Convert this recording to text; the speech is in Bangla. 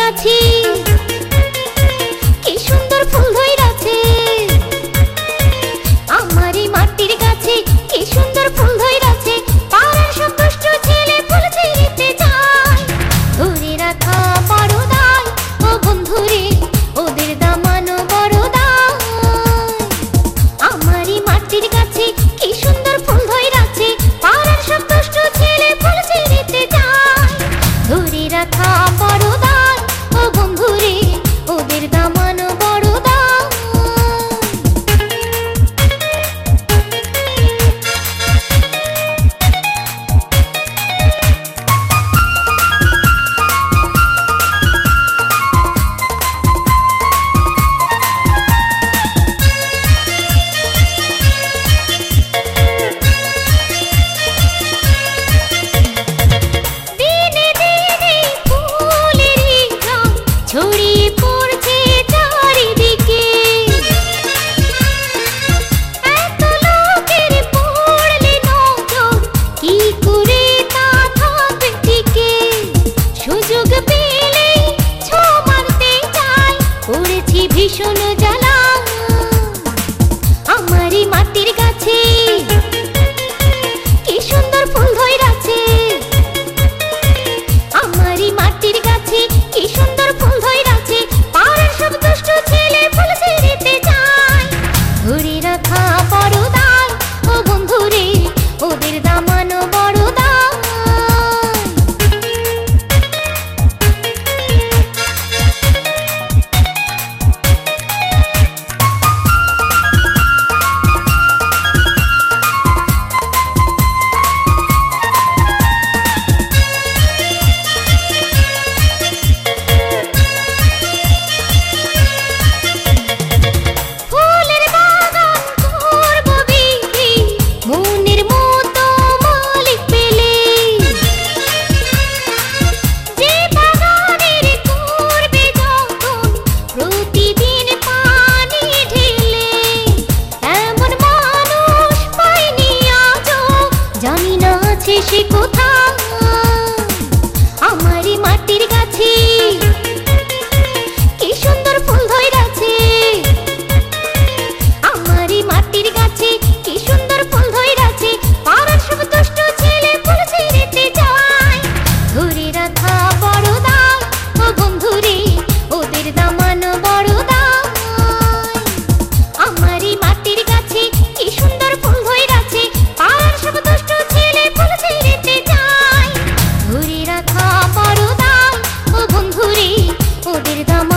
গাছে কি সুন্দর ফুল ধইরাছে। আমার এই মাটির গাছে কি সুন্দর ফুল ধইরাছে। পাড়ার সব দুষ্ট ছেলে ফুল ছিঁড়তে যায়। ধরে রাখা বড় দায় ও বন্ধুরে, ওদের দামানো বড় দায়। আমার এই মাটির গাছে কি সুন্দর ফুল ধইরাছে। পাড়ার সব দুষ্ট ছেলে ফুল ছিঁড়তে যায়। ধরে রাখা বড় দায় ও বন্ধুরে, ওদের দামানো বড় দায়। ছড়িয়ে পড়ছে চারিদিকে, এত লোকের পড়লে নজর, কি করে তা থাকবে টিকে। সুযোগ পেলে ছো মারতে চাই, পড়েছি ভীষণ জ্বালা। আমারই মাটির গাছে কি সুন্দর ফুল ধইরাছে। আমারই মাটির গাছে কি সুন্দর ফুল ধইরাছে। পাড়ার সব দুষ্ট ছেলে ফুল ছিঁড়তে যায়। ধরে রাখা বড় দায় ও বন্ধুরে, ওদের দামানো বড় দায়। ফুলের বাগান করব বিক্রি, মনের মতো মালিক পেলে। যে বাগানের করবে যতন, প্রতিদিন পানি ঢেলে। এমন মানুষ পাইনি আজও, জানি না আছে সে কোথায়। আমারই মাটির গাছে কি সুন্দর ফুল ধইরাছে। আমারই মাটির গাছে কি সুন্দর ফুল ধইরাছে। পাড়ার সব দুষ্ট ছেলে ফুল ছিঁড়তে যায়। ধরে রাখা বড় দায় ও বন্ধুরে, ওদের দামানো বড় দায়। আমারই মাটির গাছে কি সুন্দর ফুল ধইরাছে। পাড়ার সব দুষ্ট ছেলে ফুল ছিঁড়তে যায়। ধরে রাখা বড় দায় ও বন্ধুরে, ওদের দাম